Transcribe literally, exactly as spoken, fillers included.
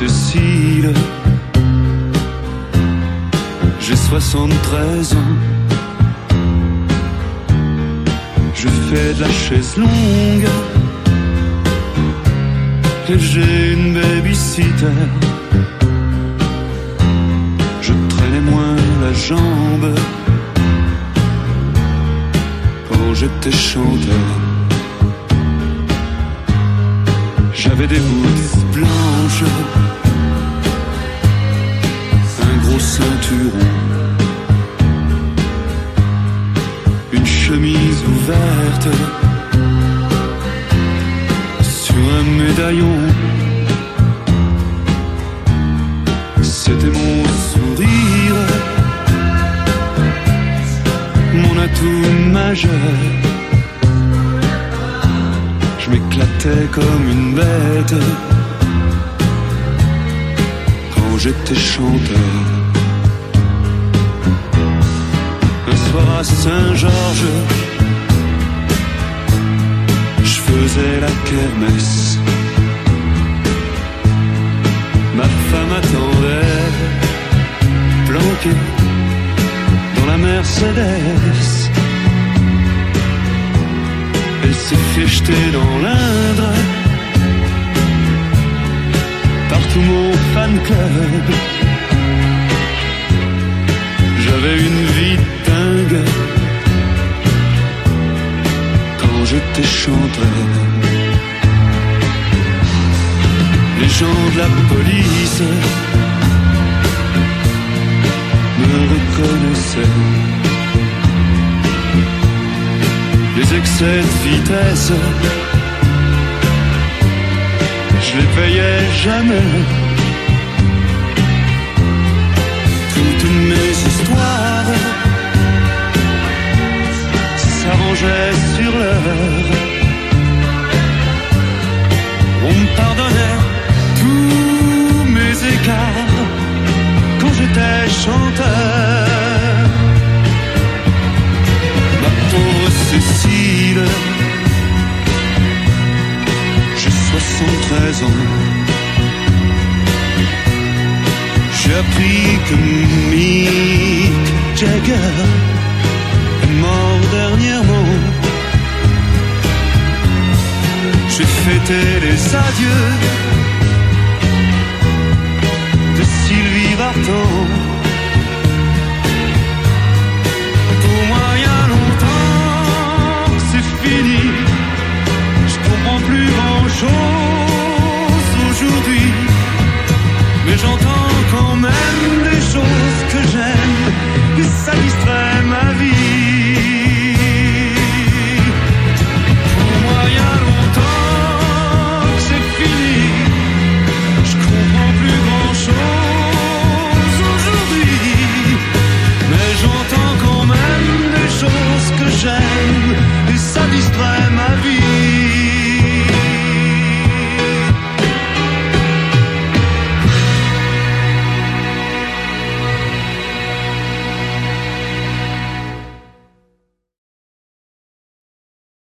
Cécile. J'ai soixante-treize ans. Je fais de la chaise longue et j'ai une babysitter. Je traînais moins la jambe quand j'étais chanteur. J'avais des boules blanches, un gros ceinturon, une chemise ouverte sur un médaillon. C'était mon sourire, mon atout majeur. Je m'éclatais comme une bête quand j'étais chanteur. Un soir à Saint-Georges, je faisais la kermesse. Ma femme attendait, planquée dans la Mercedes. Elle s'est fait jeter dans l'Indre par tout mon fan club. J'avais une vie dingue quand j'étais chanteur. Les gens de la police me reconnaissaient. Les excès de vitesse, je les payais jamais. Toutes mes histoires s'arrangeaient sur l'heure. On me pardonnait tous mes écarts quand j'étais chanteur. Ma pauvre Cécile, j'ai soixante-treize ans. J'ai appris que Mick Jagger est mort dernièrement. J'ai fêté les adieux de Sylvie Vartan. Pour moi, il y a longtemps que c'est fini. Je comprends plus grand chose.